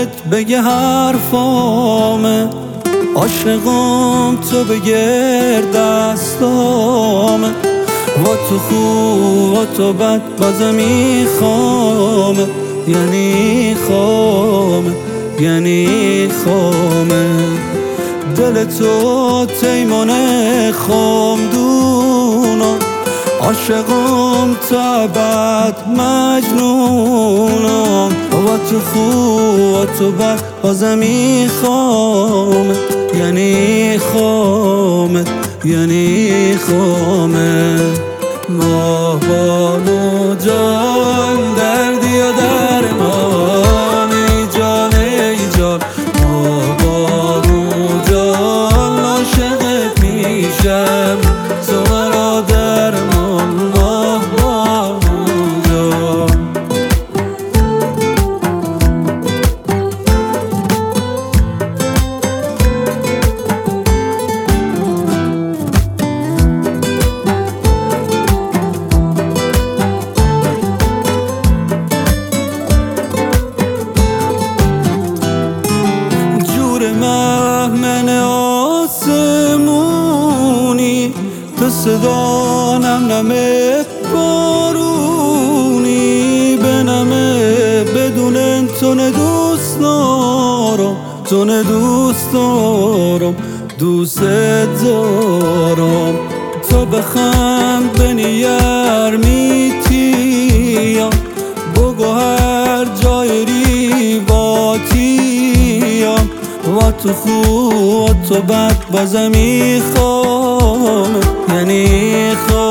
دلت بگه حرفامه، عاشقم تو بگیر دستامه. و تو خوب و تو بد بازم میخوامه، یعنی خامه یعنی خامه. دل تو تیمونه خامدونم، عاشقم تا ابد مجنونم. و تو خوب و تو بد بازم میخوامه، یعنی خامه یعنی خامه. ماه بانو جان دردی و درمانی جان ای جان. ماه بانو جان عاشقت میشم تو مرا درمان. ماه بانو جان مهمن آسمونی، تو صدا نمه بارونی. بنمه بدون تو دوست دارم، تو دوست دارم، دوست دارم. تو بخند بنیر میتیم، بگو هر جای ریواتیم. و تو خوب و تو بد بازم میخوام، یعنی خوام.